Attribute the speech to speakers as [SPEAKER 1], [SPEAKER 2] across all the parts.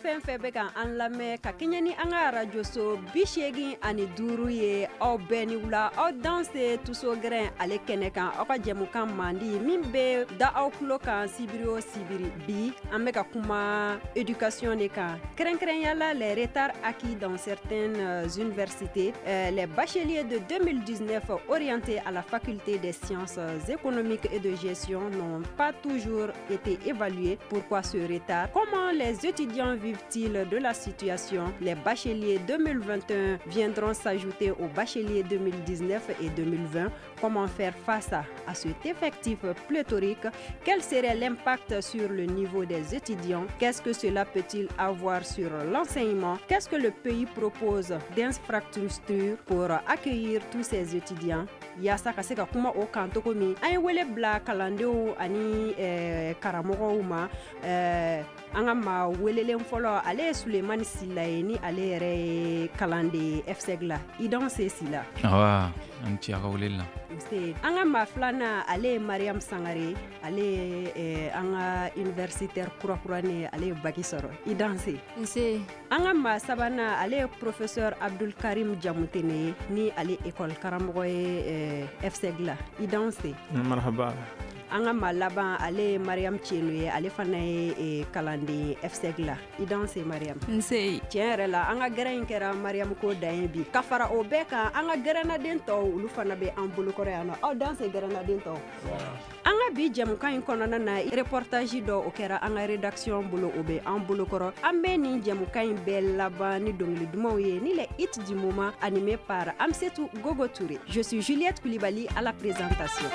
[SPEAKER 1] fɛn fɛn bɛ ka an lamɛn ka kɛɲɛ ni an ka radio so 85 ye aw bɛɛ ni wula aw danse tuso gɛrɛn ale kɛnɛ kan aw ka jɛmukan mandi min bɛ da aw tulo kan sibiri o sibiri bi an bɛ ka kuma éducation de kan kɛrɛnkɛrɛnyala les retards acquis dans certaines universités les bacheliers de 2019 orientés à la faculté des sciences économiques et de gestion n'ont pas toujours été évalués. Pourquoi ce retard? Comment les étudiants vivent-ils de la situation? Les bacheliers 2021 viendront s'ajouter aux bacheliers 2019 et 2020. Comment faire face à cet effectif pléthorique? Quel serait l'impact sur le niveau des étudiants? Qu'est-ce que cela peut-il avoir sur l'enseignement? Qu'est-ce que le pays propose d'infrastructures pour accueillir tous ces étudiants? Yasa ka se ka kuma o kan togo min an ye wele bila kalandenw ani karamɔgɔw ma an ka ma welelen fɔlɔ ale ye Sulemani Sila ye ni ale yɛrɛ ye kalanden FSEG la Idanse Sila
[SPEAKER 2] awa an ci a ka weleli la
[SPEAKER 1] an ka ma filanan ale ye Mariam Sangare ale ye an ka universitaire kurakuranin ale ye baki sɔrɔ Idanse an ka ma sabanan ale ye professeur Abdul Karim Jamutene ni ale école karamɔgɔ ye FSEG la Idanse
[SPEAKER 3] marhaba
[SPEAKER 1] an ka ma laban ale ye Mariam Tieno ye ale fana ye kalanden FSEG la Idanse Mariam
[SPEAKER 4] nse
[SPEAKER 1] tiɲɛ yɛrɛ la an ka gɛrɛ in kɛra Mariam ko dan ye bi ka fara o bɛɛ kan an ka gɛrɛnaden tɔw olu fana bɛ an bolokɔrɔ yan nɔ aw danse gɛrɛnaden tɔw an ka bi jɛmukan in kɔnɔna na reportage dɔ o kɛra an ka rédaction bolo o bɛ an bolokɔrɔ an bɛ nin jɛmukan in bɛɛ laban ni dɔnkili dumanw ye ni le hit du moment animé par Amsetou Gogo Touré. Je suis Juliette Koulibaly à la présentation.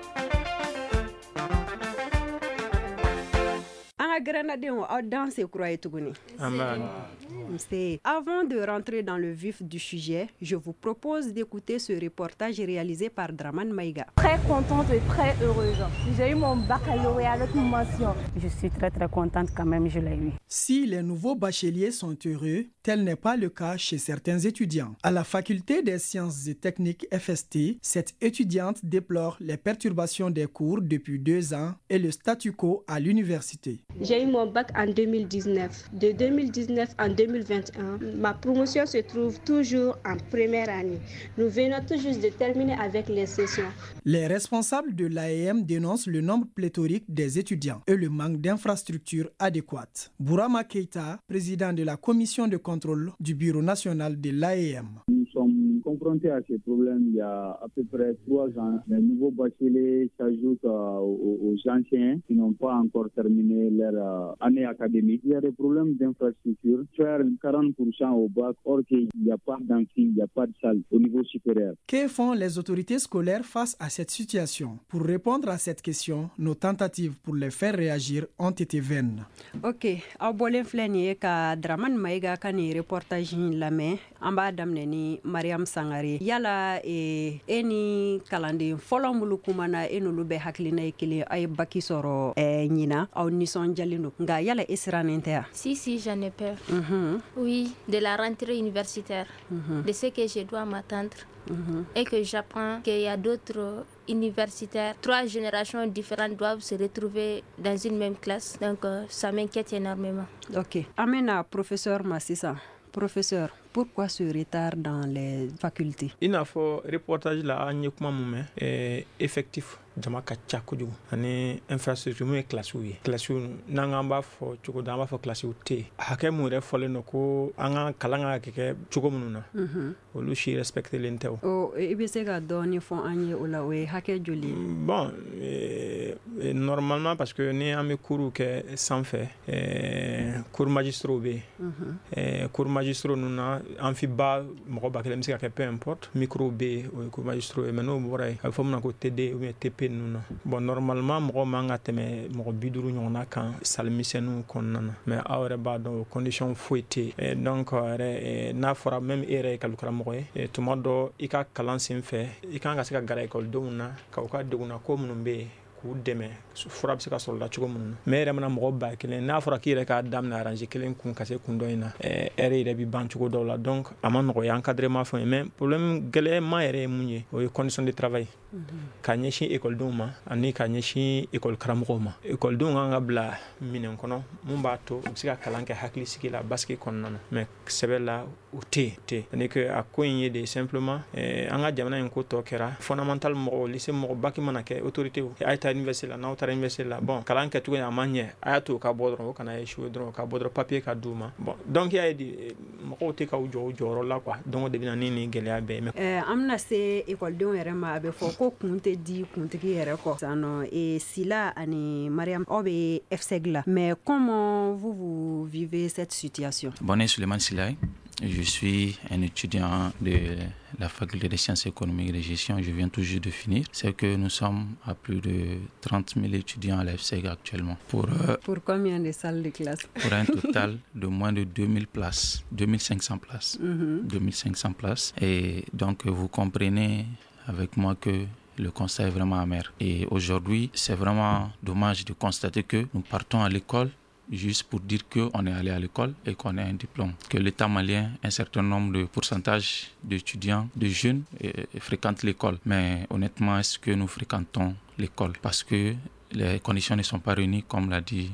[SPEAKER 1] Avant de rentrer dans le vif du sujet, je vous propose d'écouter ce reportage réalisé par Draman Maïga.
[SPEAKER 5] Très contente et très heureuse. J'ai eu mon baccalauréat avec une mention. Je suis très contente quand même, je l'ai eu.
[SPEAKER 6] Si les nouveaux bacheliers sont heureux, tel n'est pas le cas chez certains étudiants. À la faculté des sciences et techniques FST, cette étudiante déplore les perturbations des cours depuis 2 ans et le statu quo à l'université.
[SPEAKER 7] J'ai eu mon bac en 2019. De 2019 en 2021, ma promotion se trouve toujours en première année. Nous venons tout juste de terminer avec les sessions.
[SPEAKER 6] Les responsables de l'AEM dénoncent le nombre pléthorique des étudiants et le manque d'infrastructures adéquates. Bourama Keita, président de la commission de contrôle du Bureau national de l'AEM.
[SPEAKER 8] Nous sommes confrontés à ces problèmes il y a à peu près 3 ans. Les nouveaux bacheliers s'ajoutent aux anciens qui n'ont pas encore terminé leur année académique. Il y a des problèmes d'infrastructure. Faire 40% au bac, or qu'il n'y a pas d'amphi, il n'y a pas de salle au niveau supérieur.
[SPEAKER 6] Que font les autorités scolaires face à cette situation? Pour répondre à cette question, nos tentatives pour les faire réagir ont été vaines.
[SPEAKER 1] Ok, aw bɔlen filɛ nin ye ka Draman Maïga ka nin reportage in lamɛn an b'a daminɛ ni Mariam Sangare yala ni kalanden fɔlɔ minnu kumana n'olu bɛ hakilina ye kelen aw ye baki sɔrɔ ɲina aw nisɔndiyalen don nka yala sirannen tɛ yan?
[SPEAKER 9] Si, j'en ai peur. Oui, de la rentrée universitaire, de ce que je dois m'attendre. Et que j'apprends qu'il y a d'autres universitaires, 3 générations différentes doivent se retrouver dans une même classe. Donc ça m'inquiète énormément.
[SPEAKER 1] Ok. Amena, professeur Massissa. Professeur, pourquoi ce retard dans les facultés?
[SPEAKER 3] Il n'a pas reportage là à Nyekuma effectif. Jama ka ca kojugu ani infrastructure mu ye classe ye classe n'an k'an b'a fɔ cogo dɔ an b'a fɔ classe tɛ hakɛ mun yɛrɛ fɔlen don ko an ka kalan ka kɛ cogo minnu na olu si respectelen tɛ o.
[SPEAKER 1] I bɛ se ka dɔɔni fɔ an ye o la o ye hakɛ joli ye?
[SPEAKER 3] Bon normalement parce que ni an bɛ cours kɛ sanfɛ cours magistraux bɛ yen cours magistraux ninnu na amphiba mɔgɔ ba kelen bɛ se ka kɛ peu importe micro bɛ yen o ye cours magistraux ye mais n'o bɔra yen a bɛ fɔ min ma ko TD ou bien TP. Bon, normalement, mɔgɔ man ka tɛmɛ mɔgɔ 50 ɲɔgɔnna kan salle misɛnninw kɔnɔna na mais aw yɛrɛ b'a dɔn condition foyi tɛ yen donc n'a fɔra même e yɛrɛ ye kalankaramɔgɔ ye tuma dɔ i ka kalan sen fɛ i kan ka se ka gɛrɛ ekɔlidenw na ka u ka degunna ko minnu bɛ yen k'u dɛmɛ fura bɛ se ka sɔrɔ la cogo minnu na mais yɛrɛ mana mɔgɔ ba kelen n'a fɔra k'i yɛrɛ k'a daminɛ arranger kelen kun ka se kun dɔ in na heure yɛrɛ bi ban cogo dɔw la donc a ma nɔgɔya encadrement fɛn mais problème gɛlɛyama yɛrɛ ye mun ye o ye condition de travail ka ɲɛsin ekɔlidenw ma ani ka ɲɛsin ekɔli karamɔgɔw ma ekɔlidenw kan ka bila minɛn kɔnɔ mun b'a to u bɛ se ka kalan kɛ hakilisigi la basigi kɔnɔna na mais sɛbɛ la u tɛ ani que a ko in ye de simplement an ka jamana in ko tɔ kɛra fondamental mɔgɔw lycée mɔgɔ bac mana kɛ autorité a ye taa université la n'aw taara université la bon kalan kɛcogo in a ma ɲɛ a y'a to o ka bɔ dɔrɔn o kana échouer dɔrɔn o ka bɔ dɔrɔn papier ka d'u ma bon donc y'a ye de mɔgɔw tɛ ka u jɔ u jɔyɔrɔ la quoi donc o de bɛ na ni gɛlɛya bɛɛ mais
[SPEAKER 1] an bɛna se ekɔlidenw yɛrɛ ma a bɛ fɔ ko kun tɛ di kuntigi yɛrɛ kɔ sisan Sila ani Mariam aw bɛ EFSEG la mais comment vous vivez cette situation?
[SPEAKER 2] Bon, je suis Suleiman Silaï. Je suis un étudiant de la faculté des sciences économiques et de gestion. Je viens tout juste de finir. C'est que nous sommes à plus de 30 000 étudiants à l'EFSEG actuellement. Pour
[SPEAKER 1] combien de salles de classe?
[SPEAKER 2] Pour un total de moins de 2000 places, 2500 places. 2500 places. Et donc, vous comprenez avec moi que le constat est vraiment amer. Et aujourd'hui, c'est vraiment dommage de constater que nous partons à l'école juste pour dire qu'on est allé à l'école et qu'on a un diplôme. Que l'État malien, un certain nombre de pourcentage d'étudiants, de jeunes fréquentent l'école. Mais honnêtement, est-ce que nous fréquentons l'école? Parce que les conditions ne sont pas réunies, comme l'a dit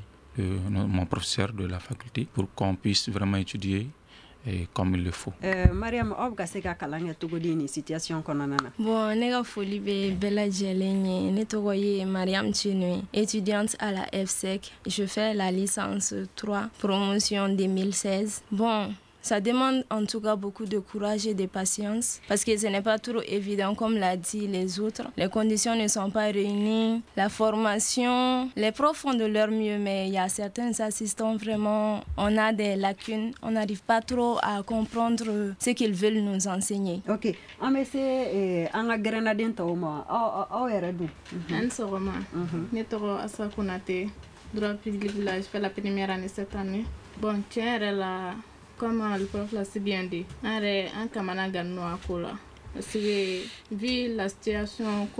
[SPEAKER 2] mon professeur de la faculté, pour qu'on puisse vraiment étudier comme il le faut.
[SPEAKER 1] Mariam, aw ka se ka kalan kɛ cogo di ni situation kɔnɔna na?
[SPEAKER 4] Bon, ne ka foli bɛ bɛɛ lajɛlen ye. Ne tɔgɔ ye Mariam Tchinui, étudiante à la EFSEC. Je fais la licence 3, promotion 2016. Bon, ça demande en tout cas beaucoup de courage et de patience parce que ce n'est pas trop évident comme l'a dit les autres. Les conditions ne sont pas réunies. La formation, les profs font de leur mieux, mais il y a certains assistants vraiment, on a des lacunes. On n'arrive pas trop à comprendre ce qu'ils veulent nous enseigner.
[SPEAKER 1] Ok. An bɛ se an ka grenadien tɔw ma aw yɛrɛ dun?
[SPEAKER 10] An sɔgɔma. Ne tɔgɔ Asa Konate, droit public là, je fais la première année cette année. Bon, tiens yɛrɛ la comme le prof l'a si bien dit, un camarade gagne à Kola. Parce que vu la situation,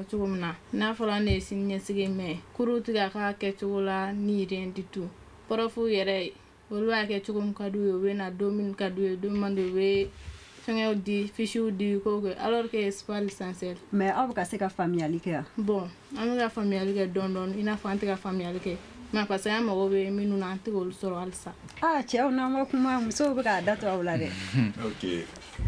[SPEAKER 10] n'a pas de signer ce que mais couru tu as quelque chose ni rien du tout. Prof yere, au lieu que tu comme cadeau, on a 2000 cadeaux, demande faire des fichiers du coque, alors que c'est pas l'essentiel.
[SPEAKER 1] Mais on va casser la famille à l'école.
[SPEAKER 10] Bon, on va famille à l'école, don, il a fait la famille à l'école. Mais parce que moi je me suis antigol sur alsa.
[SPEAKER 1] Ah tiens, on a moi comment muso beka dato awla de.
[SPEAKER 11] OK.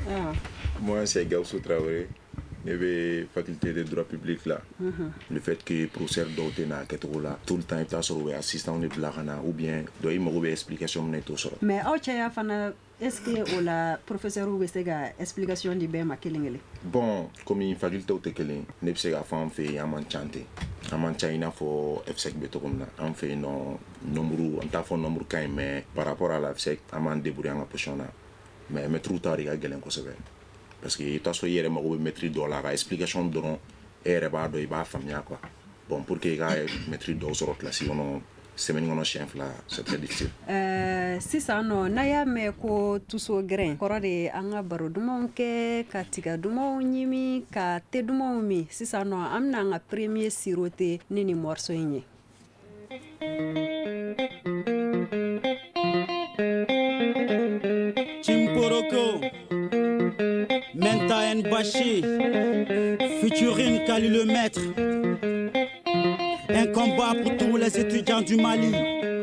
[SPEAKER 11] Moi c'est Gausso Traoré. Je vais faculté de droit public là. Le fait que professeur d'Otena Ketola tout le temps est sur assistant de Blagana ou bien doit il me explication neto sur.
[SPEAKER 1] Mais au tiens fana est-ce que la professeur ou besega explication di be ma kelingele.
[SPEAKER 11] Bon, comme une faculté au tekele, ne peut pas faire fait amanchante. Amanchaina for FSEC betokona. On fait non nombre, on t'a fait nombre quand mais par rapport à la FSEC, aman débrouiller en position là. Mais trop tard il y a gelen ko sebe. Parce que tu as soit hier ma maîtrise de la explication de non et reba do iba famia quoi. Bon pour que gars maîtrise de sur la si on semaine on chef là c'est très difficile.
[SPEAKER 1] Si ça non na ya me ko tuso grain korode anga baro dumon ke katika dumon nyimi ka te dumon mi si ça non amna nga premier siroté nini morceau yinye.
[SPEAKER 12] Chimporoko Menta Nbashi Futurine Kali le maître. Un combat pour tous les étudiants du Mali.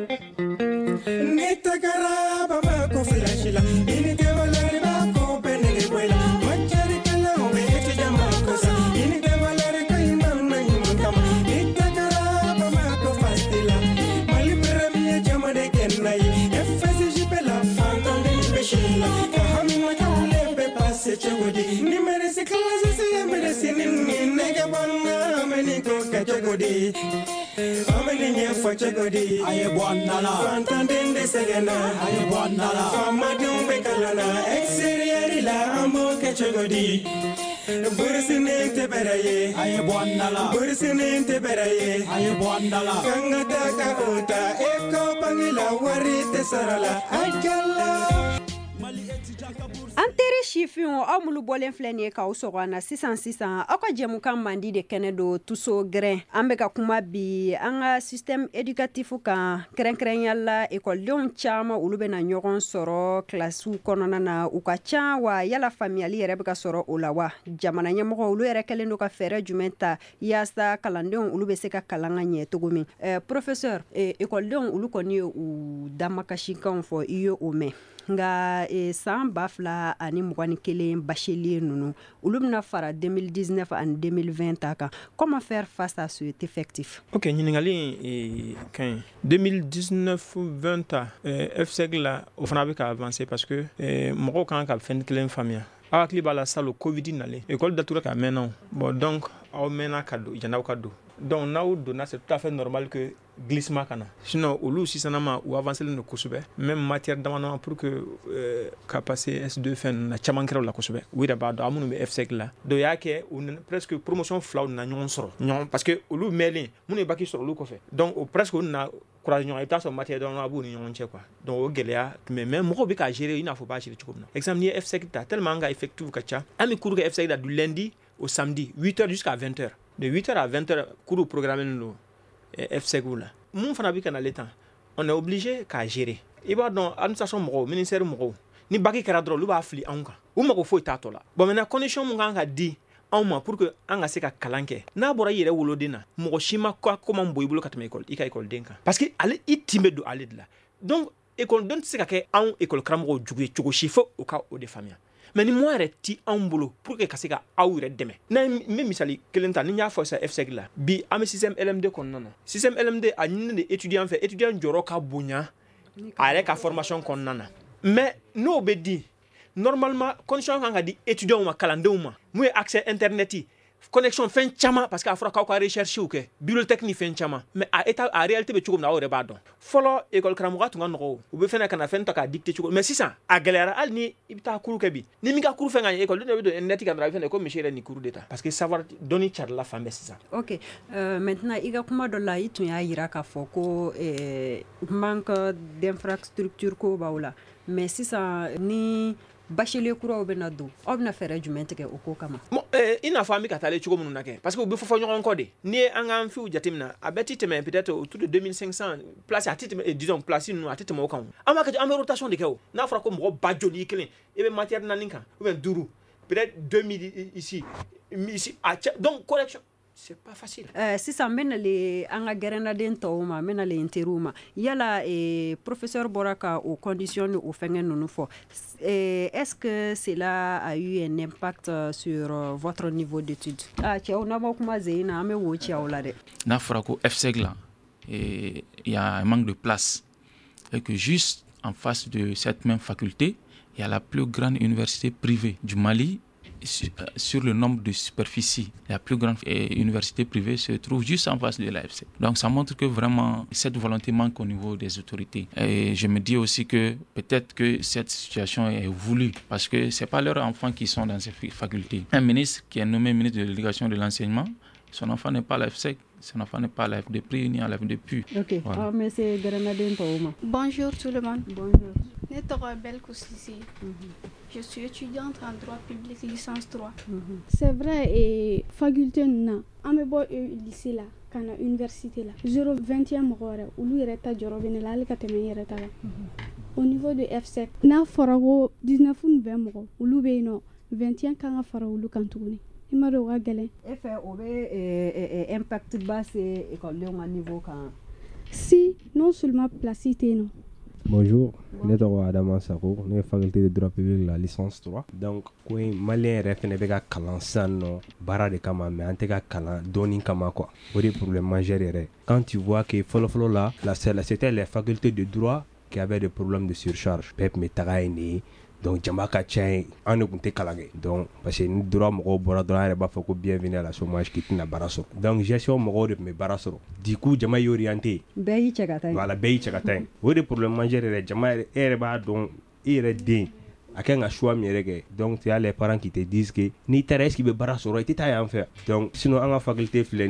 [SPEAKER 13] Aye bonala fantandende segena aye bonala famadum bekalana exterior la ambo kechogodi bursine te beraye aye bonala bursine te beraye aye bonala kangata ka uta eko bangila warite sarala ajalla Mali etijaka
[SPEAKER 1] An teri sifinw aw mulu bɔlen filɛ nin ye k'aw sɔgɔ an na sisan aw ka jɛmukan mandi de kɛnɛ do tuso grɛn an bɛ ka kuma bi an ka système éducatif kan kɛrɛnkɛrɛnya la ekɔlidenw caaman olu bɛna ɲɔgɔn sɔrɔ kilasiw kɔnɔna na u ka ca wa yala faamuyali yɛrɛ bɛ ka sɔrɔ o la wa jamana ɲɛmɔgɔ olu yɛrɛ kɛlen do ka fɛɛrɛ jumɛn ta yaasa kalandenw olu bɛ se ka kalan ka ɲɛ cogo min professeur ekɔlidenw olu kɔni ye u damakasikanw fɔ i ye o mɛn nga san 2021 bachelier nunu olu bɛna fara 2019 ani 2020 ta kan. Comment faire face à cet effectif?
[SPEAKER 3] Ok, ɲininkali kan 2019-20 ta FSEC la o fana bɛ ka avancer parce que mɔgɔw kan ka fɛn kelen faamuya. Aw hakili b'a la salon Covid nalen école datura ka mɛnna bon donc aw mɛnna ka don janaw ka don donc n'aw donna c'est tout à fait normal que glissement kana sinon olu sisanama ou avancer le kosɛbɛ même matière dama pour que ka passer S2 fɛn na caman kɛra la kosɛbɛ u yɛrɛ b'a dɔn a minnu bɛ FSEC la donc y'a kɛ presque promotion filaw na ɲɔgɔn sɔrɔ ɲɔgɔn parce que olu mɛnlen minnu ye bac sɔrɔ olu kɔfɛ donc presque olu na courage ɲɔgɔn i bɛ taa sɔrɔ matière dama a b'u ni ɲɔgɔn cɛ quoi donc o gɛlɛya mais mɔgɔw bɛ ka gérer i n'a fɔ b'a gérer cogo min na exemple ni ye FSEC ta tellement an ka effectif ka ca an bɛ cours kɛ FSEC la du lundi au samedi 8h jusqu'à 20h de 8h à 20h cours programmé no FSEC la mun fana bi kana l'état on est obligé ka gérer i b'a dɔn administration mɔgɔw ministère mɔgɔw ni bac kɛra dɔrɔn olu b'a fili anw kan u mago foyi t'a tɔ la bon maintenant condition mun kan ka di anw ma pour que an ka se ka kalan kɛ n'a bɔra i yɛrɛ woloden na mɔgɔ si ma comment bɔ i bolo ka tɛmɛ école i ka écoleden kan parce que ale i tin bɛ don ale de la donc écoleden tɛ se ka kɛ anw école karamɔgɔw jugu ye cogo si fo o ka o de faamuya mais ni moi yɛrɛ ti anw bolo pour que ka se ka aw yɛrɛ dɛmɛ n'a me misali kelen ta ni n y'a fɔ sa FSEC la bi an bɛ système LMD kɔnɔna na système LMD a ɲini de étudiant fɛ étudiant jɔyɔrɔ ka bonya a yɛrɛ ka formation kɔnɔna na mais n'o bɛ di normalement condition kan ka di étudiant ma kalandenw ma mun ye accès internet yi connexion fɛn caman parce que a fɔra k'aw ka recherche kɛ bibliothèque ni fɛn caman mais a réalité bɛ cogo min na aw yɛrɛ b'a dɔn fɔlɔ école karamɔgɔ tun ka nɔgɔ u bɛ fɛn kana fɛn ta k'a dicter cogo mais sisan a gɛlɛyara hali ni i bɛ taa cours kɛ bi ni min ka cours fɛn ka ɲɛ école de bɛ don net kan dɔrɔn a bɛ fɛn ko monsieur yɛrɛ ni cours de ta parce que savoir dɔnni carila fan bɛɛ sisan.
[SPEAKER 1] Ok maintenant i ka kuma dɔ la i tun y'a yira k'a fɔ ko manque d'infrastructure ko b'aw la mais sisan ni bachelier kuraw bɛna don aw bɛna fɛɛrɛ jumɛn tigɛ o ko kama
[SPEAKER 3] i n'a fɔ an bɛ ka taale cogo minnu na kɛ parce que u bɛ fɔfɔ ɲɔgɔn kɔ de n'i ye an ka fiw jateminɛ a bɛɛ tɛ tɛmɛ peut-être autour de 2500 place a tɛ tɛmɛ disons place ninnu a tɛ tɛmɛ o kan an b'a kɛ an bɛ rotation de kɛ o n'a fɔra ko mɔgɔ ba joli kelen i bɛ matière 4 kan ou bien 5 peut-être 2000 ici donc correction c'est pas facile.
[SPEAKER 1] Sisan bɛna le an ka gɛrɛnaden tɔw ma bɛna le interiw ma yala professeur bɔra ka o condition ni o fɛngɛ ninnu fɔ est-ce que cela a eu un impact sur votre niveau d'étude cɛw n'a bɔ kuma Zeyina an bɛ wo cɛw la dɛ
[SPEAKER 2] n'a fɔra ko FSEC la il y a un manque de place et que juste en face de cette même faculté il y a la plus grande université privée du Mali. Sur le nombre de superficie, la plus grande université privée se trouve juste en face de la FSEC. Donc ça montre que vraiment cette volonté manque au niveau des autorités. Et je me dis aussi que peut-être que cette situation est voulue parce que c'est pas leurs enfants qui sont dans ces facultés. Un ministre qui est nommé ministre de l'éducation de l'enseignement, son enfant n'est pas à la FSEC, son enfant n'est pas à la FDPRI ni à la FDPU.
[SPEAKER 1] Ok, voilà. Monsieur Grenadine Taouma.
[SPEAKER 14] Bonjour tout le monde.
[SPEAKER 1] Bonjour.
[SPEAKER 14] Je suis étudiante en droit public, licence 3.
[SPEAKER 7] C'est vrai, et faculté na, amebo lycée là, kana université là. 021 mɔgɔ olu yɛrɛ ta jɔrɔ bɛ ne la hali ka tɛmɛ n yɛrɛ ta la. Au niveau de FSEC, n'a fɔra ko 19 ni 20 mɔgɔ olu bɛ yen nɔ 21 kan ka fara olu kan tuguni. I ma dɔn o ka gɛlɛn.
[SPEAKER 1] E fɛ o bɛ impact ba se écoledenw ka niveau kan.
[SPEAKER 7] Si, non seulement place tɛ yen nɔ.
[SPEAKER 15] Bonjour, je suis Adama Sako, je suis faculté de droit public la licence 3. Donc, quand Malien est fene beka kalan sanno bara de kama mais ante ka kalan doni kama quoi. C'est le problème majeur. Quand tu vois que follow là, c'était les facultés de droit qui avaient des problèmes de surcharge. Pep metagaini. Donc jamaka tien an ne kunte kalange. Donc parce que ni droit mo bora droit ba fa ko bienvenue à la chômage qui tina baraso. Donc gestion mo de me baraso. Du coup jama y orienté.
[SPEAKER 1] Beyi chegata.
[SPEAKER 15] Voilà beyi chegata. Wo de problème majeur jama ba donc ire din akenga choix mi rege. Donc tu as les parents qui te disent que ni terrestre qui be baraso ro ti ta en faire. Donc sinon en faculté flené bi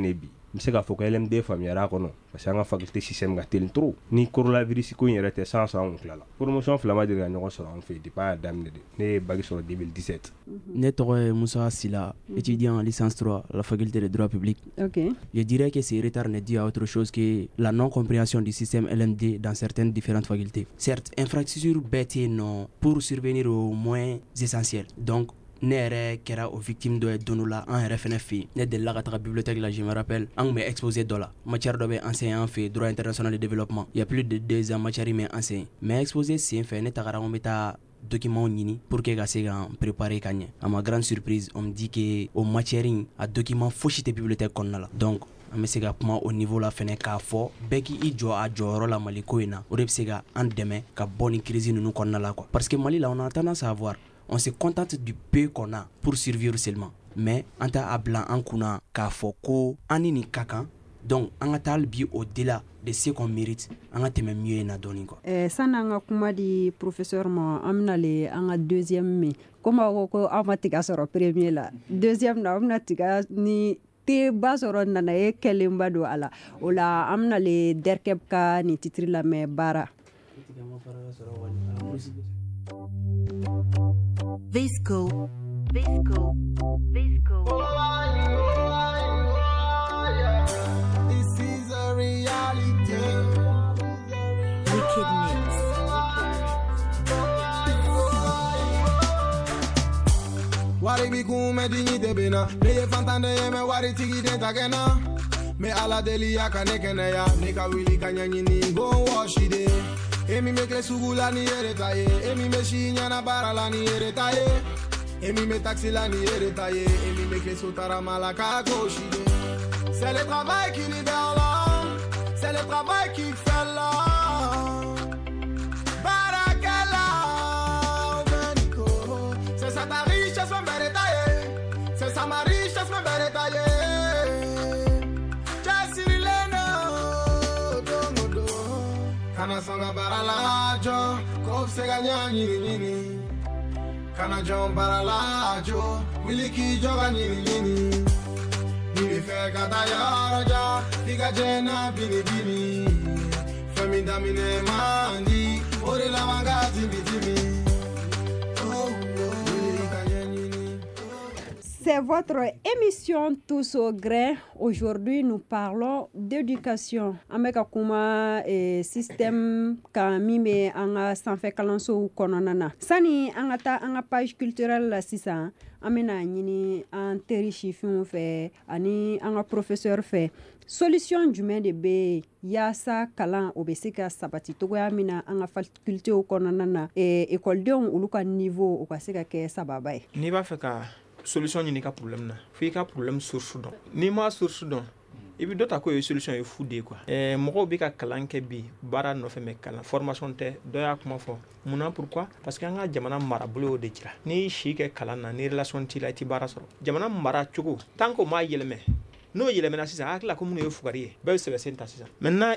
[SPEAKER 15] n bɛ se k'a fɔ ko LMD faamuyara kɔnɔ parce que an ka faculté système ka teli trop ni coronavirus ko in yɛrɛ tɛ sans an kun tilala promotion fila ma deli ka ɲɔgɔn sɔrɔ an fɛ depuis a y'a daminɛ de ne ye bac sɔrɔ 2017.
[SPEAKER 16] Ne tɔgɔ est Moussa Sila, étudiant en licence 3 à la faculté de droit public.
[SPEAKER 1] Okay.
[SPEAKER 16] Je dirais que ce retard n'est dû à autre chose que la non-compréhension du système LMD dans certaines différentes facultés. Certes, infrastructure bête non pour survenir aux moins essentiels. Donc, ne yɛrɛ kɛra o victime dɔ ye don dɔ la an yɛrɛ fɛnɛ fɛ yen ne delila ka taga bibliothèque la je me rappelle an kun bɛ exposé dɔ la matière dɔ bɛ enseigné an fɛ droit international de développement il y a plus de 2 ans matière in bɛ enseigné mais exposé sen fɛ ne tagara n bɛ taa documents ɲini pour que ka se ka préparer ka ɲɛ à ma grande surprise on me dit que o matière in a document fosi tɛ bibliothèque kɔnɔna la donc an bɛ se ka kuma au niveau la fɛnɛ k'a fɔ bɛɛ k'i jɔ a jɔyɔrɔ la Mali ko in na o de bɛ se ka an dɛmɛ ka bɔ ni crise ninnu kɔnɔna la quoi parce que Mali la on a tendance à voir on se contente du peu qu'on a pour survivre seulement mais an t'a a bila an kunna k'a fɔ ko an ni nin ka kan donc an ka taa bi au-delà de ce qu'on mérite an ka tɛmɛ mieux na dɔɔni quoi.
[SPEAKER 1] Sanni an ka kuma di professeur ma an bɛna le an ka deuxième min comme aw ko aw ma tiga sɔrɔ premier la deuxième na aw bɛna tiga ni teba sɔrɔ nana ye kɛlenba don a la o la an bɛna le DERCEP ka ni titre lamɛn baara.
[SPEAKER 17] Visco.
[SPEAKER 13] This is a reality.
[SPEAKER 17] Wicked Mix.
[SPEAKER 13] Wari bi kun me dignité bena. Leye fantande ye me wari tigi den takena. Me ala deli ya kanekene ya. Ne ka wili kanyani ni go wash it. Emi me kle sugula ni eretaye. Emi me shinyana barala ni eretaye. Emi me taxi la ni eretaye. Emi me kle sotara malaka koshide. C'est le travail qui libère l'homme. C'est le travail qui fait l'homme. Barakala, Beniko. C'est ça ta richesse, ma belle détaillée. C'est ça ma richesse, ma belle détaillée. Jassiri Leno, Domodo. Kana songa baralajo. Kof se ganya nini. Kana John baralajo. Wiliki joga nini. Nini fe kata yaraja. Diga jena bini bini. Femi damine mandi. Ori la manga tibi tibi.
[SPEAKER 1] C'est votre émission Tous au grain. Aujourd'hui, nous parlons d'éducation. Ameka kuma système kamime anga sanfɛ kalanso kɔnɔna na. Sani an ka taa an ka page culturelle la sisan, an bɛna ɲini an teri sifinw fɛ ani an ka professeur fɛ. Solution jumɛn de bɛ yaasa kalan o bɛ se ka sabati togoya min na an ka facultéw kɔnɔna na écoledenw olu ka niveau o ka se ka kɛ sababa ye.
[SPEAKER 3] N'i b'a fɛ ka solution ɲini ka problème na fo i ka problème source dɔn n'i ma source dɔn i bi dɔ ta ko ye solution ye fu de quoi mɔgɔw bɛ ka kalan kɛ bi baara nɔfɛ mɛ kalan formation tɛ dɔ y'a kuma fɔ munna pourquoi parce que an ka jamana marabolo y'o de jira n'i si kɛ kalan na ni relation t'i la i ti baara sɔrɔ jamana mara cogo tant que o m'a yɛlɛmɛ n'o yɛlɛmɛna sisan hakili la ko minnu ye fugari ye bɛɛ bɛ sɛbɛsen ta sisan maintenant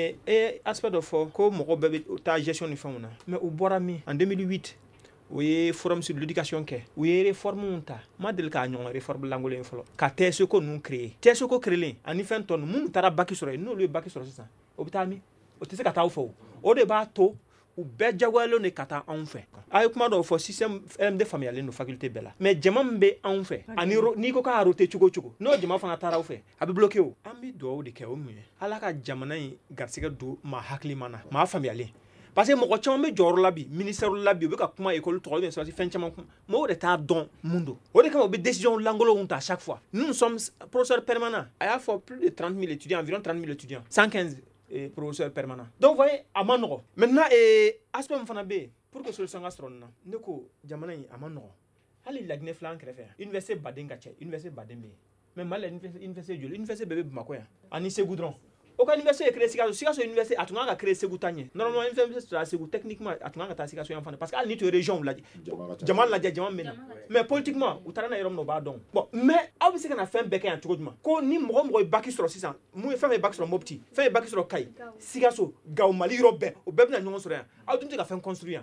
[SPEAKER 3] aspect dɔ fɔ ko mɔgɔw bɛɛ bɛ taa gestion ni fɛnw na mais u bɔra min en 2008 u ye forum sur l'éducation kɛ u ye réforme ta ma deli k'a ɲɔgɔn réforme langolen fɔlɔ ka TSECO ninnu créer TSECO créelen ani fɛn tɔ ninnu minnu taara bac sɔrɔ yen n'olu ye bac sɔrɔ sisan o bɛ taa min o tɛ se ka taa aw fɛ o de b'a to u bɛɛ jagoyalen de ka taa anw fɛ a ye kuma dɔw fɔ système LMD faamuyalen don faculté bɛɛ la mais jama min bɛ anw fɛ ani n'i ko k'a roté cogo cogo n'o jama fana taara aw fɛ a bɛ bloqué o an bɛ dugawu de kɛ o mun ye ala ka jamana in garisɛgɛ don maa hakilima na maa faamuyalen parce que mɔgɔ caman bɛ jɔyɔrɔ la bi ministère la bi u bɛ ka kuma école tɔgɔ bɛ sɔrɔ fɛn caman kuma mɔgɔw de t'a dɔn mun don o de kama u bɛ décision langolow ta chaque fois nous sommes professeurs permanents a y'a fɔ plus de 30 000 étudiants environ 30 000 étudiants 115 professeurs permanents donc vous voyez a ma nɔgɔ maintenant aspect min fana bɛ yen pour que solution ka sɔrɔ nin na ne ko jamana in a ma nɔgɔ hali Laginɛ filɛ an kɛrɛfɛ yan université baden ka ca université baden bɛ yen mais Mali la université joli université bɛɛ bɛ Bamakɔ yan ani Segu dɔrɔn aucun université est créé Sikaso université a tun kan ka créer Segu ta ɲɛ normalement université sera Segu techniquement a tun kan ka taa Sikaso yan fana parce que hali ni tun ye région lajɛ jama lajɛ jama bɛ na mais politiquement u taara n'a yɔrɔ min na u b'a dɔn bon mais aw bɛ se ka na fɛn bɛɛ kɛ yan cogo jumɛn ko ni mɔgɔ o mɔgɔ ye bac sɔrɔ sisan mun ye fɛn bɛ bac sɔrɔ Mopti fɛn ye bac sɔrɔ Kayi Sikaso Gawo Mali yɔrɔ bɛɛ o bɛɛ bɛna ɲɔgɔn sɔrɔ yan aw dun tɛ ka fɛn construire yan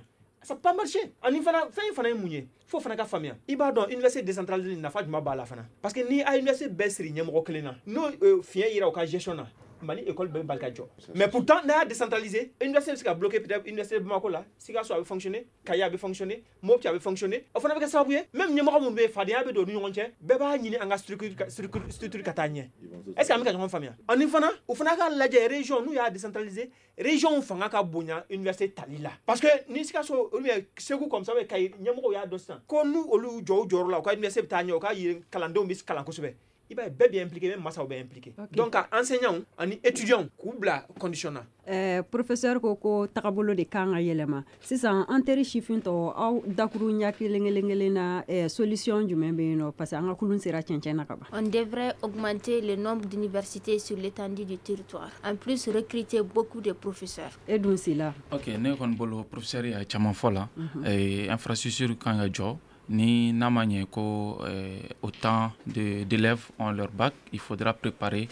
[SPEAKER 3] ça peut pas marcher ani fana fɛn fana ye mun ye fo fana ka faamuya i b'a dɔn université décentralisée nafa juma b'a la fana parce que ni a université bɛɛ siri ɲɛmɔgɔ kelen na n'o fiɲɛ yira u ka gestion na Mali école bɛ bali ka jɔ mais pourtant n'a y'a décentralisé université bɛ se ka bloquer peut-être université Bamako la Sikasso a bɛ fonctionner Kaya a bɛ fonctionner Mopti a bɛ fonctionner o fana bɛ kɛ sababu ye même ɲɛmɔgɔ minnu bɛ yen fadenya bɛ don u ni ɲɔgɔn cɛ bɛɛ b'a ɲini an ka structure ka taa ɲɛ est-ce que an bɛ ka ɲɔgɔn faamuya ani fana o fana ka lajɛ région n'u y'a décentralisé région fanga ka bonya université tali la parce que ni Sikasso olu bɛ Segu comme ça bɛ Kayi ɲɛmɔgɔw y'a dɔn sisan ko n'u olu jɔ u jɔyɔrɔ la u ka université bɛ taa ɲɛ u ka kalandenw bɛ kalan kosɛbɛ il va être bien impliqué, même Massa bien impliqué. Okay. Donc, enseignants et étudiants, kubla conditionnaire.
[SPEAKER 1] Professeur Koko Takabolo de Kanga Yelema, c'est ça, en terre chiffre, ou d'Akourounia Kilengelena, solution du même bien, parce qu'en Kouloun sera Tchenakaba.
[SPEAKER 9] On devrait augmenter le nombre d'universités sur l'étendue du territoire. En plus, recruter beaucoup de professeurs.
[SPEAKER 1] Et donc, c'est là.
[SPEAKER 2] Ok, nous avons un professeur à Tchamanfola, et infrastructure Kangajo. Ni namanye ko autant d'élèves ont leur bac, il faudra préparer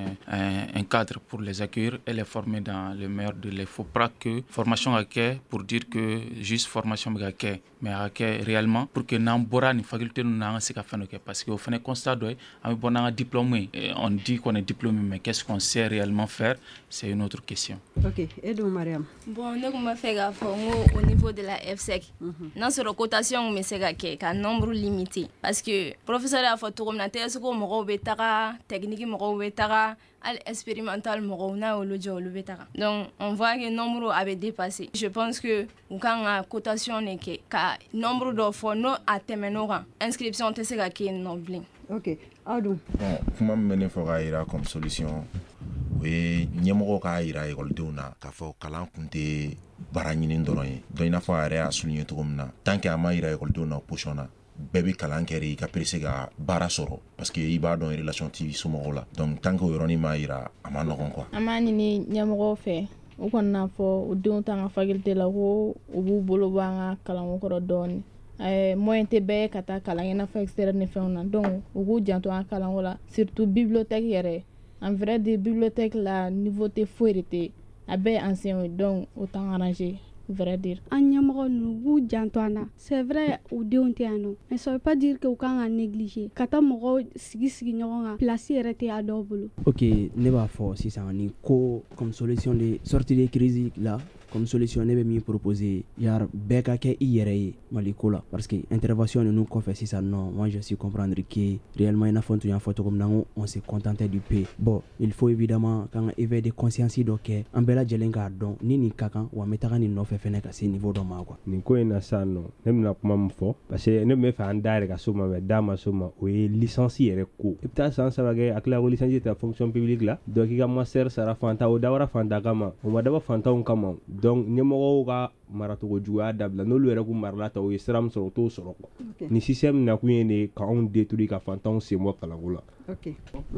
[SPEAKER 2] un cadre pour les accueillir et les former dans le meilleur de les. Il ne faut pas que formation à quai pour dire que juste formation à quai, mais à quai réellement pour que n'ambora ni faculté nous n'ayons pas fait parce qu'au fin de constat on a diplômé, on dit qu'on est diplômé, mais qu'est-ce qu'on sait réellement faire, c'est une autre question.
[SPEAKER 1] Ok, et donc Mariam.
[SPEAKER 4] Bon, nous avons fait au niveau de la FSEC. Dans cette cotation, mais c'est qu'un nombre limité. Parce que professeur a fait tourner la ko mo betara, technique mo betara, al expérimental mo na o lojo le betara. Donc on voit que le nombre avait dépassé. Je pense que quand la cotation n'est que nombre d'offres no atemenora, inscription te sera que noble.
[SPEAKER 1] Ok. Adou.
[SPEAKER 11] Bon, comment mener fera comme solution? Oui, ɲɛmɔgɔ k'a yira ekɔlidenw na k'a fɔ kalan kun tɛ baara ɲini dɔrɔn ye donc i n'a fɔ a yɛrɛ y'a souligné cogo min na tant que a ma yira ekɔlidenw na position na bɛɛ bɛ kalan kɛ i ka perese ka baara sɔrɔ parce que i b'a dɔn relation t'i somɔgɔw la donc tant que o yɔrɔnin ma yira a ma nɔgɔn quoi.
[SPEAKER 10] An b'a ɲini ɲɛmɔgɔw fɛ u kɔni n'a fɔ u denw t'an ka faculté la ko u b'u bolo bɔ an ka kalanko kɔrɔ dɔɔni. Moyen tɛ bɛɛ ka taa kalan kɛ i n'a fɔ extérieur ni fɛnw na donc u k'u janto an ka kalanko la surtout bibliothèque yɛrɛ. En vrai, des bibliothèques, la nouveauté fouette, à bien ancien, donc autant arrangé, vrai dire.
[SPEAKER 7] C'est vrai, ou déontéano, mais ça veut pas dire que vous avez négligé. Quand on a placé à double.
[SPEAKER 16] Ok, ne va pas si ça en est comme solution de sortie des crises là. Comme solution ne bɛ min proposer yar bɛɛ ka kɛ i yɛrɛ ye maliko la parce que intervention ninnu kɔfɛ sisan non moi je suis comprendre que réellement i n'a fɔ n tun y'a fɔ cogo min na on se contentait du peu bon il faut évidemment kan ka éveil de conscience dɔ kɛ an bɛɛ lajɛlen k'a dɔn ni nin ka kan wa n bɛ taga nin nɔfɛ fɛnɛ ka se niveau dɔ ma quoi
[SPEAKER 15] nin ko in na sisan nɔ ne bɛna kuma min fɔ parce que ne bɛ fɛ an da yɛrɛ ka so ma mɛ da ma so ma o ye licence yɛrɛ ko i bɛ taa san saba kɛ a tila ko licence ta fonction publique la donc i ka master sara fantan o dabɔra fantan kama o ma dabɔ fantanw kama donc ɲɛmɔgɔw ka maracogo juguya dabila n'olu yɛrɛ k'u marala ta o ye sira min sɔrɔ o t'o sɔrɔ quoi ni système nakun ye de k'anw détruire ka fantanw sen bɔ kalanko la.
[SPEAKER 1] Ok.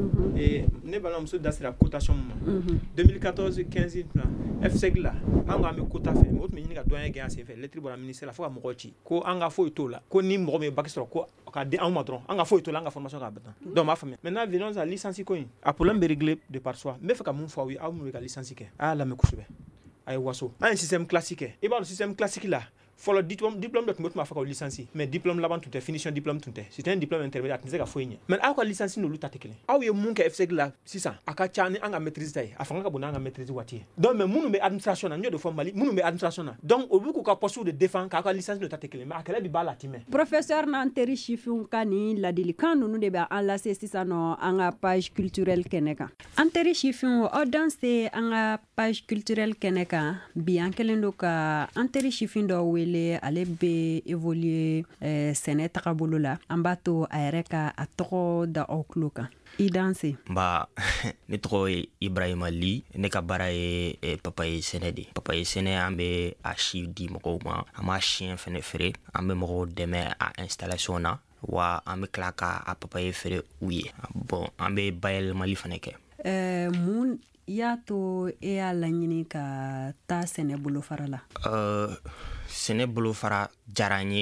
[SPEAKER 3] Ne balimamuso da sera cotation ma 2014 15 plan FSEC la an ka bɛ quota fɛ o tun bɛ ɲini ka doyen gɛn a senfɛ lettre bɔra ministère la fo ka mɔgɔw ci ko an ka foyi t'o la ko ni mɔgɔ min ye bac sɔrɔ ko ka di anw ma dɔrɔn an ka foyi t'o la an ka formation k'a ban donc m'a faamuya maintenant venons à licence ko in a problème bɛ régler de par soi n bɛ fɛ ka mun fɔ aw ye aw minnu bɛ ka licence kɛ a y'a lamɛn kosɛbɛ a ye waso an ye système classique kɛ i b'a dɔn système classique la fɔlɔ diplôme dɔ tun bɛ tun b'a fɔ k'aw licence mais diplôme laban tun tɛ finition diplôme tun tɛ c'était un diplôme intermédiaire a tun tɛ se ka foyi ɲɛ mais aw ka licence n'olu ta tɛ kelen aw ye mun kɛ FSEC la sisan a ka ca ni an ka maîtrise ta ye a fanga ka bon n'an ka maîtrise waati ye donc mais minnu bɛ administration na n y'o de fɔ Mali minnu bɛ administration na donc olu k'u ka poste de défend k'aw ka licence n'o ta tɛ kelen mais a kɛlɛ bi b'a la ti mɛn.
[SPEAKER 1] Professeur n'an teri sifinw ka nin ladilikan ninnu de bɛ an lase sisan nɔ an ka page culturelle kɛnɛ kan an teri sifinw aw dan se an ka page culturelle kɛnɛ kan bi an kɛlen don ka an teri sifin dɔ wele ale bɛ évoluer sɛnɛ tagabolo la an b'a to a yɛrɛ ka a tɔgɔ da aw tulo kan i danse.
[SPEAKER 17] Ba ne tɔgɔ ye Ibrahima Li ne ka baara ye papaye sɛnɛ de papaye sɛnɛ an bɛ a si di mɔgɔw ma an b'a siɲɛ fɛnɛ feere an bɛ mɔgɔw dɛmɛ a installation na wa an bɛ tila ka a papaye feere u ye bon an bɛ bayɛlɛmali fɛnɛ kɛ.
[SPEAKER 1] Mun y'a to e y'a laɲini ka taa sɛnɛ bolofara la?
[SPEAKER 17] Sɛnɛ bolofara diyara n ye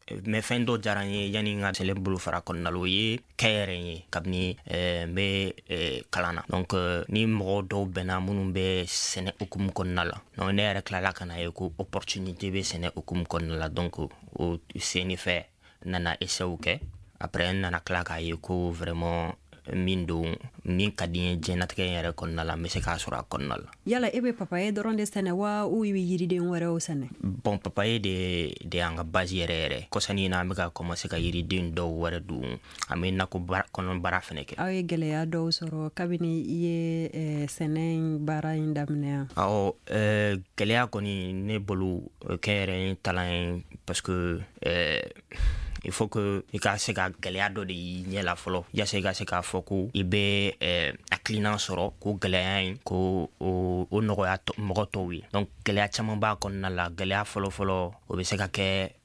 [SPEAKER 17] mais fin do jaranye yani nga sele bulu fara konnalo ye kayere ye kabni be kalana donc ni mo do bena munu be sene okum konnala no ne rek la kana ye ko opportunité be sene okum konnala donc o seni fait nana esauke après nana klaka ye ko vraiment min kadien jenatkay yere konnala mais c'est ka sura konnala
[SPEAKER 1] yala ebe papaye doronde sene wa u yiri de wore o sene
[SPEAKER 17] bon papaye de anga base yere ko sani na me ka commencer ka yiri de do wore du amina ko konon bara feneke
[SPEAKER 1] ay gele ya do soro kabini ye sene bara indamne
[SPEAKER 17] aw gele ya koni ne bolu kere talent parce que il faut que il ka se ka gɛlɛya dɔ de ɲɛ la fɔlɔ yasa i ka se k'a fɔ ko i bɛ hakilina sɔrɔ ko gɛlɛya in ko o nɔgɔya mɔgɔ tɔw ye donc gɛlɛya caman b'a kɔnɔna la gɛlɛya fɔlɔ o bɛ se ka kɛ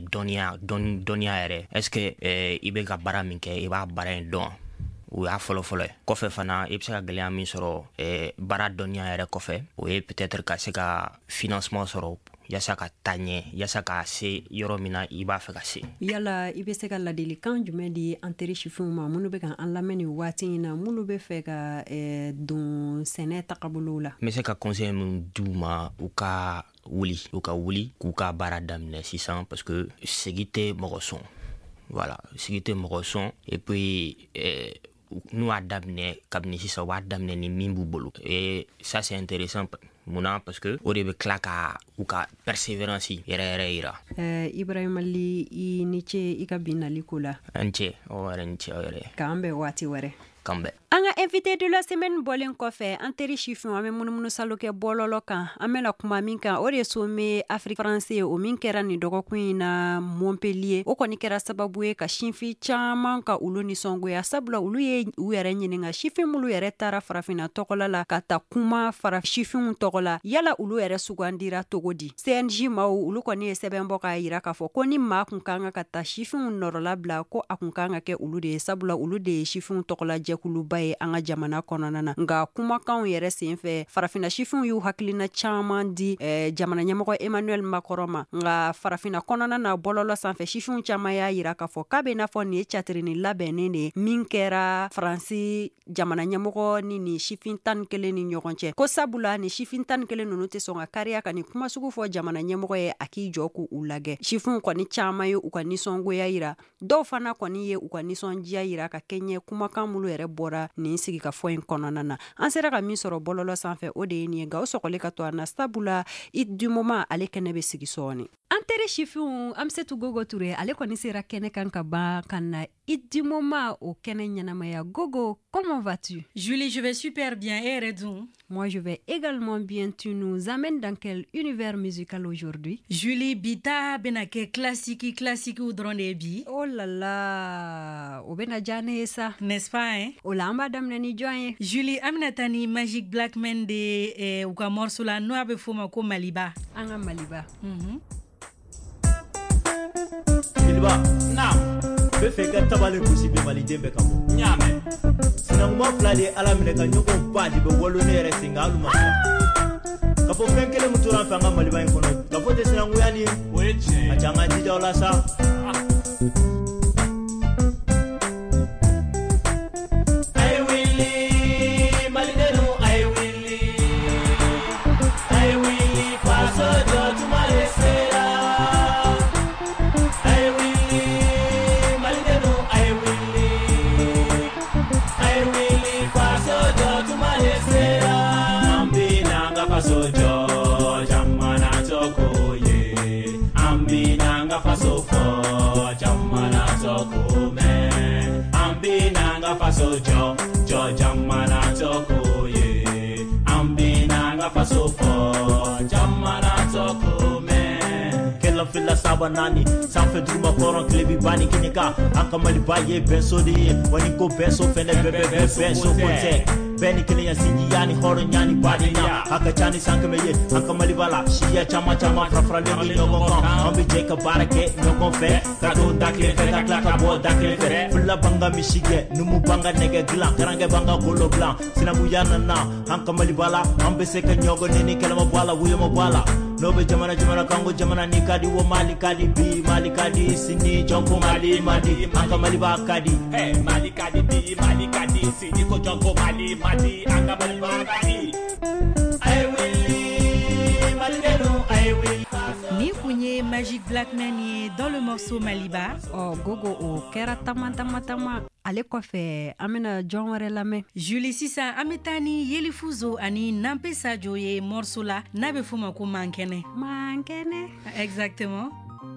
[SPEAKER 17] dɔnniya yɛrɛ est ce que i bɛ ka baara min kɛ i b'a baara in dɔn o y'a fɔlɔ ye kɔfɛ fana i bɛ se ka gɛlɛya min sɔrɔ baara dɔnniya yɛrɛ kɔfɛ o ye peut-être ka se ka financement sɔrɔ yasa ka taɲɛ yasa ka se yɔrɔ min na i b'a fɛ ka se
[SPEAKER 1] yala i bɛ se ka ladilikan jumɛn di an teri sifinw ma minnu bɛ ka an lamɛn nin waati in na minnu bɛ fɛ ka don sɛnɛ tagabolo la
[SPEAKER 17] n bɛ se ka conseil min d'u ma u ka wuli k'u ka baara daminɛ sisan parce que sigi tɛ mɔgɔ sɔn voilà sigi tɛ mɔgɔ sɔn et puis n'u a daminɛ kabini sisan u b'a daminɛ ni min b'u bolo et ça c'est intéressant muna parce que o de bɛ tila ka u ka persévérance yɛrɛ yira
[SPEAKER 1] Ibrahima Ly i ni ce i ka bi nali ko la
[SPEAKER 17] an cɛ o yɛrɛ ni cɛ yɛrɛ
[SPEAKER 1] k'an bɛn waati wɛrɛ
[SPEAKER 17] kanbɛ
[SPEAKER 1] an ka invité de la semaine bɔlen kɔfɛ an teri sifinw an bɛ munumunu salo kɛ bɔlɔlɔ kan an bɛna kuma min kan o de sommet Afrique français o min kɛra nin dɔgɔkun in na Montpellier o kɔni kɛra sababu ye ka sinfin caman ka ulu nisɔngoya sabula ulu ye u yɛrɛ ɲininga sifin mulu yɛrɛ taara farafina tɔgɔla la ka ta kuma sifinw tɔgɔ la yala ulu yɛrɛ sugandira togo di CNJ maw ulu kɔni ye sɛbɛn bɔ k'a yira k'a fɔ ko ni maa kun kan ka ta sifinw nɔrɔla bila ko a kun kan ka kɛ ulu de ye sabula ulu de ye sifinw tɔgɔla jɛkuluba ye an ka jamana kɔnɔna na nga kumakanw yɛrɛ senfɛ farafina sifinw y'u hakilina caman di jamana ɲɛmɔgɔ Emmanuel Macron ma nga farafina kɔnɔna na bɔlɔlɔ sanfɛ sifinw caman y'a yira k'a fɔ k'a bɛ n'a fɔ nin ye catirini labɛnnen de min kɛra Faransi jamana ɲɛmɔgɔ ni sifin 11 ni ɲɔgɔn cɛ ko sabula ni sifin 11 ninnu tɛ sɔn ka kariya ka ni kuma sugu fɔ jamana ɲɛmɔgɔ ye a k'i jɔ k'u lagɛ sifinw kɔni caman ye u ka nisɔngoya yira dɔw fana kɔni ye u ka nisɔndiya yira ka kɛɲɛ kumakan mulu yɛrɛ bɔra nin sigi ka fɔ in kɔnɔna na an sera ka min sɔrɔ bɔlɔlɔ sanfɛ o de ye nin ye nka o sɔgɔlen ka to an na sabula i du moment ale kɛnɛ bɛ sigi sɔɔni an teri sifinw Amsetu Gogo Touré ale kɔni sera kɛnɛ kan ka ban ka na i du moment o kɛnɛ ɲɛnamaya Gogo comment vas-tu?
[SPEAKER 18] Julie, je vais super bien et Redou?
[SPEAKER 1] Moi je vais également bien. Tu nous amènes dans quel univers musical aujourd'hui?
[SPEAKER 18] Julie, bita benake classique ou drone bi?
[SPEAKER 1] Oh là là, o bena jane ça,
[SPEAKER 18] n'est-ce pas hein?
[SPEAKER 1] O la amba damna ni joye.
[SPEAKER 18] Julie, amna tani Magic Black Man de ou ka morceau la no abe foma ko Maliba.
[SPEAKER 1] Anga Maliba.
[SPEAKER 19] Maliba, na. Be fe ka tabale kusi be Mali dembe kamo. Nyame. Sinanguma flali ala mine ka nyoko badi be wolo ne yere singa aluma. Ka fo fenkele mutura fanga Maliba in kono. Ka fo te sinangu yani. Weche. Achanga jija ola sa. Fila saba nani sanfɛ duguma kɔrɔn tile bi bani kinika an ka Maliba ye bɛnso de ye wani ko bɛnso fɛnɛ bɛɛ bɛnso ko tɛ bɛɛ ni kelenya sinjiya ni hɔrɔnya ni badenya a ka ca ni san kɛmɛ ye an ka Maliba la siya caman farafaralen bɛ ɲɔgɔn kan an bɛ jɛ ka baara kɛ ɲɔgɔn fɛ ka to da kelen fɛ ka tila ka bɔ da kelen fɛ fila banga misi kɛ numu banga nɛgɛ dilan karankɛ banga golo dilan sinamuya nana an ka Maliba la an bɛ se ka ɲɔgɔn ni kɛlɛma bɔ a la wuyama bɔ a la nobe jamana jamana kango jamana ni kadi wo mali kadi bi mali kadi sini jonko mali madi anga mali ba kadi
[SPEAKER 20] hey mali kadi bi mali kadi sini ko jonko mali madi anga mali ba kadi I will mali denu I will
[SPEAKER 18] Ni Founye Magic Blackman est dans le morceau Maliba.
[SPEAKER 1] Oh gogo o kera tama ale kɔfɛ an bena jɔn wɛrɛ lamɛn.
[SPEAKER 18] Julie sisan an be taa ni Yeli Fuzo ani Nampe Sadio ye morceau la n'a be fɔ ma ko Mankɛnɛ.
[SPEAKER 1] Mankɛnɛ.
[SPEAKER 18] Exactement.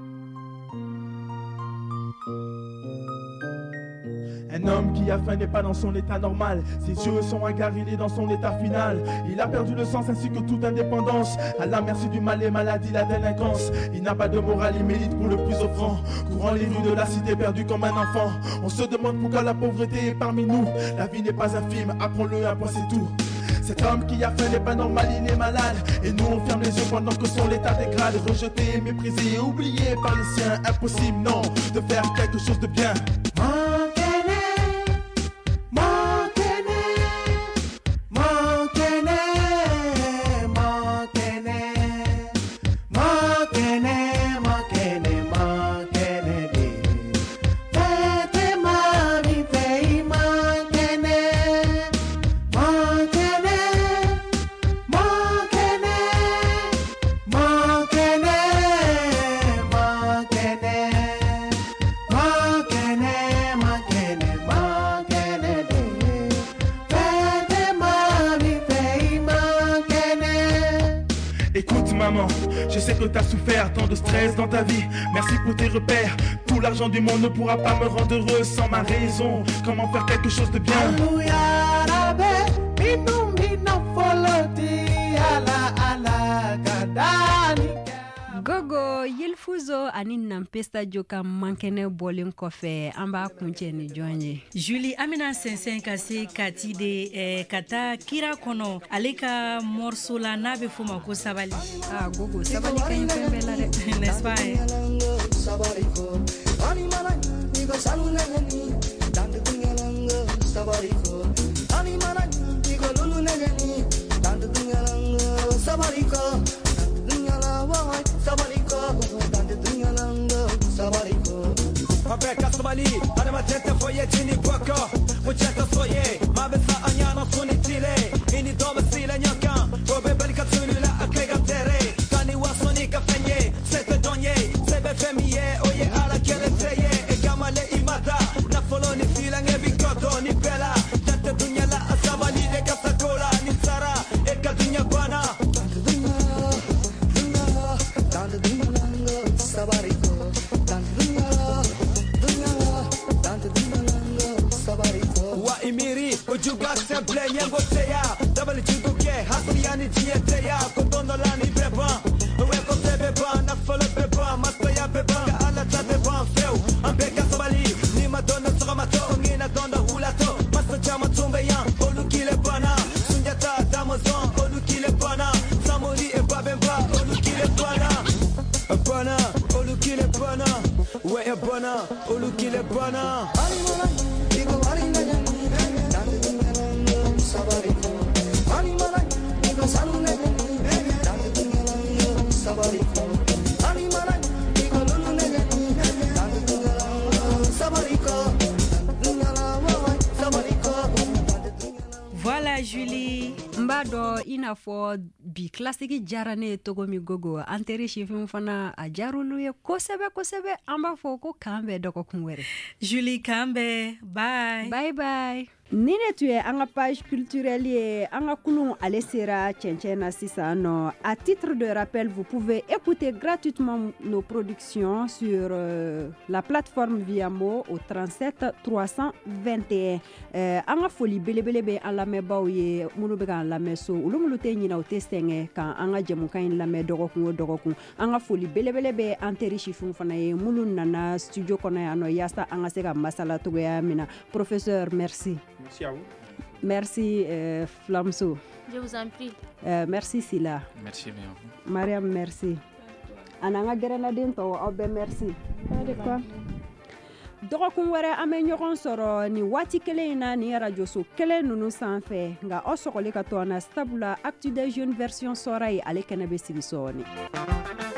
[SPEAKER 21] Un homme qui a faim n'est pas dans son état normal. Ses yeux sont hagards, il est dans son état final. Il a perdu le sens ainsi que toute indépendance. À la merci du mal, les maladies, la délinquance. Il n'a pas de morale, il milite pour le plus offrant. Courant les rues de la cité, perdu comme un enfant. On se demande pourquoi la pauvreté est parmi nous. La vie n'est pas un film, apprends-le, un point c'est tout. Cet homme qui a faim n'est pas normal, il est malade. Et nous on ferme les yeux pendant que son état dégrade. Rejeté, méprisé, oublié par les siens. Impossible, non, de faire quelque chose de bien. Je sais que t'as souffert tant de stress dans ta vie. Merci pour tes repères. Tout l'argent du monde ne pourra pas me rendre heureux sans ma raison. Comment faire quelque chose de bien?
[SPEAKER 1] Gogo Yelfuzo ani Nampe Sadio ka Mankɛnɛ bɔlen kɔfɛ an b'a kuncɛ ni jɔn ye.
[SPEAKER 18] Julie Amina sɛnsɛn ka se kati de ka taa kira kɔnɔ ale ka morceau la n'a bɛ fɔ ma ko sabali.
[SPEAKER 1] Ah Gogo sabali ka ɲi fɛn bɛɛ la dɛ.
[SPEAKER 18] N'est-ce pas?
[SPEAKER 22] Papeka sabali, adama tete foye chini bwako Mucheta soye, mabesa anyana suni tile Ini dome sile nyokan, robe beli katsunu la akega tere Kani wasoni kafenye, sete donye Sebe femiye, oye ala kele teye Egama le imata, na folo ni fila nge bikoto ni bela Tete dunya la asabali de kasakola ni sara Eka dunya bana Dante dunya lango, sabariko Dante dunya wa imiri ujuga semple nyengo teya double juduke hasriani tieteya kotondo lani beba we ko beba na folo beba mastaya beba ka ala ta beba feu ambeka sabali ni madonna tsama to ngina donda hulato masta chama tumbe ya olukile bana sunjata damozon olukile bana samuri e babemba olukile bana bana olukile bana we bana olukile bana
[SPEAKER 18] Voilà Julie.
[SPEAKER 1] Mba dɔ i n'a fɔ bi klasiki diyara ne ye togo min Gogo an teri sifin fana a diyar'olu ye kosɛbɛ kosɛbɛ an b'a fɔ ko k'an bɛɛ dɔgɔkun wɛrɛ.
[SPEAKER 18] Julie k'an bɛɛ bye.
[SPEAKER 1] Bye bye. Ni ne tun ye an ka page culturelle ye an ka kulun ale sera cɛncɛn na sisan nɔ. À titre de rappel, vous pouvez écouter gratuitement nos productions sur la plateforme Viamo au 37 321. An ka foli belebele bɛ an lamɛnbaaw ye minnu bɛ k'an lamɛn so olu minnu tɛ ɲinɛ u tɛ sɛgɛn kan an ka jɛmukan in lamɛn dɔgɔkun o dɔgɔkun. An ka foli belebele bɛ an teri sifinw fana ye minnu nana studio kɔnɔ yan nɔ yaasa an ka se ka masala togoya min na. Professeur, merci.
[SPEAKER 3] Merci à vous.
[SPEAKER 1] Merci Flamso.
[SPEAKER 9] Je vous en prie.
[SPEAKER 1] Merci Sila.
[SPEAKER 2] Merci bien.
[SPEAKER 1] Mariam, merci. Ananga Gerenaden to obe merci.
[SPEAKER 7] Pas de quoi.
[SPEAKER 1] dɔgɔkun wɛrɛ an bɛ ɲɔgɔn sɔrɔ ni waati kelen in na ni rajoso kelen nunu sanfɛ nka aw sɔgɔli ka to an na sabula actu des jeunes version sɔra ye ale kɛnɛ bɛ sigi sɔɔni